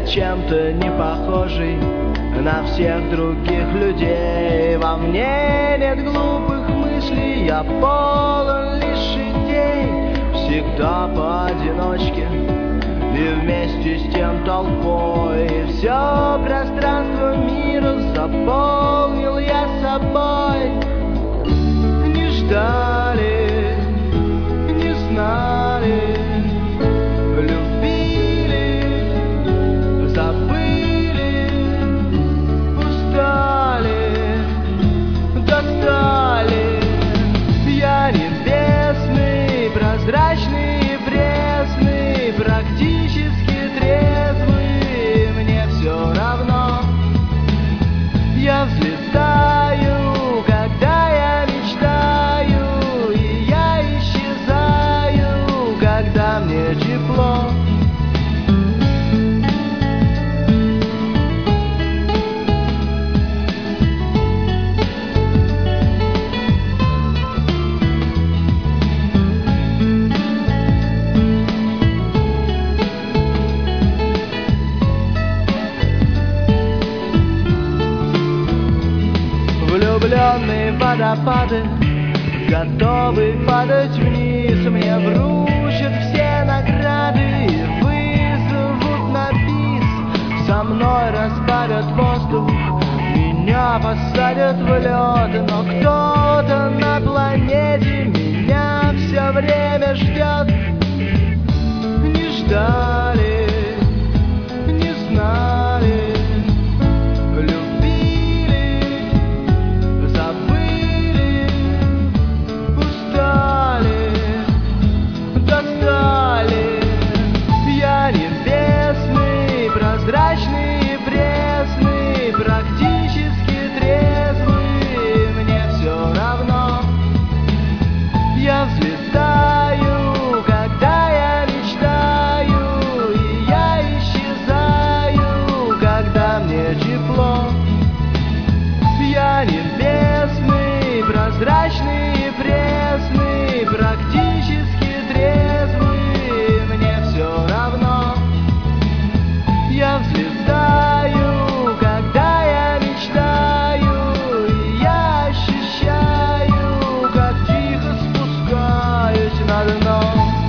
чем-то не похожий на всех других людей. Во мне нет глупых мыслей, я полон лишь идей. Всегда поодиночке и вместе с тем толпой. И все пространство мира заполнил я собой. Не ждали, не знали, любили, забыли, устали, достали. Я небесный, прозрачный и пресный, практически трезвый, мне все равно. Я взлетаю, когда я мечтаю, и я исчезаю, когда мне тепло. Влюбленные водопады, готовы падать вниз. Мне вручат все награды и вызовут на бис. Со мной распалят воздух, меня посадят в лед. Но кто-то на планете меня все время ждет. Не ждали, не знали, прозрачный и пресный, практически трезвый, мне все равно. Я взлетаю, когда я мечтаю, и я исчезаю, когда мне тепло. Я небесный, прозрачный и пресный, практически трезвый, мне все равно. Я взлетаю, когда я мечтаю, и я ощущаю, как тихо спускаюсь на дно.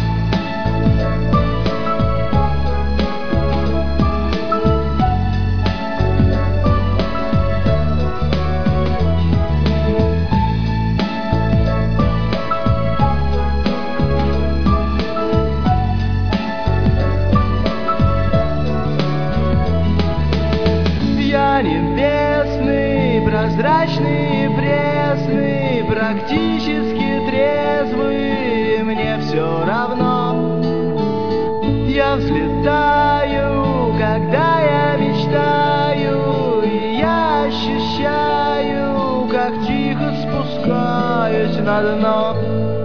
Я небесный, прозрачный и пресный, практически трезвый, мне все равно. Я взлетаю, когда я мечтаю, и я ощущаю, как тихо спускаюсь на дно.